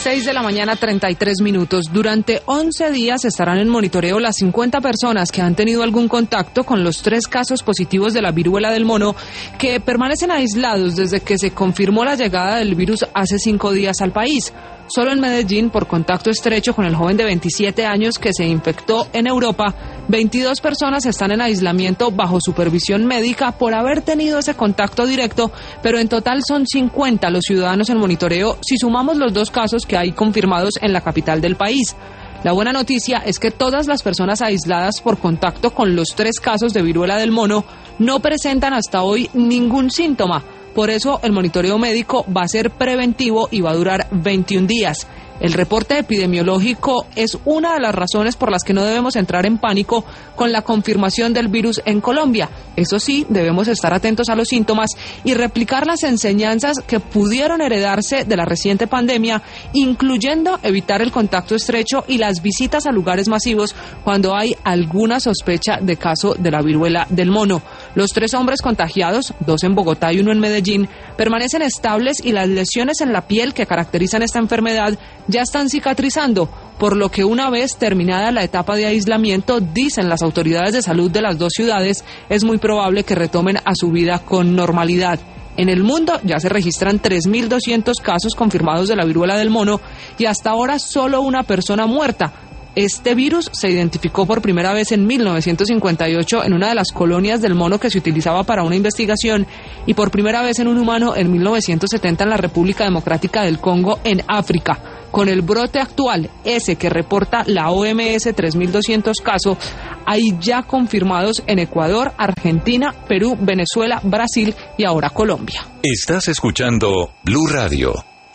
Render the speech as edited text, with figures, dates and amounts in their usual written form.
6:33 a.m. Durante 11 días estarán en monitoreo las 50 personas que han tenido algún contacto con los 3 casos positivos de la viruela del mono que permanecen aislados desde que se confirmó la llegada del virus hace 5 días al país. Solo en Medellín, por contacto estrecho con el joven de 27 años que se infectó en Europa, 22 personas están en aislamiento bajo supervisión médica por haber tenido ese contacto directo, pero en total son 50 los ciudadanos en monitoreo si sumamos los 2 casos que hay confirmados en la capital del país. La buena noticia es que todas las personas aisladas por contacto con los 3 casos de viruela del mono no presentan hasta hoy ningún síntoma. Por eso el monitoreo médico va a ser preventivo y va a durar 21 días. El reporte epidemiológico es una de las razones por las que no debemos entrar en pánico con la confirmación del virus en Colombia. Eso sí, debemos estar atentos a los síntomas y replicar las enseñanzas que pudieron heredarse de la reciente pandemia, incluyendo evitar el contacto estrecho y las visitas a lugares masivos cuando hay alguna sospecha de caso de la viruela del mono. Los 3 hombres contagiados, 2 en Bogotá y 1 en Medellín, permanecen estables y las lesiones en la piel que caracterizan esta enfermedad ya están cicatrizando, por lo que una vez terminada la etapa de aislamiento, dicen las autoridades de salud de las 2 ciudades, es muy probable que retomen a su vida con normalidad. En el mundo ya se registran 3.200 casos confirmados de la viruela del mono y hasta ahora solo una persona muerta. Este virus se identificó por primera vez en 1958 en una de las colonias del mono que se utilizaba para una investigación y por primera vez en un humano en 1970 en la República Democrática del Congo, en África. Con el brote actual, ese que reporta la OMS, 3.200 casos, hay ya confirmados en Ecuador, Argentina, Perú, Venezuela, Brasil y ahora Colombia. Estás escuchando Blue Radio.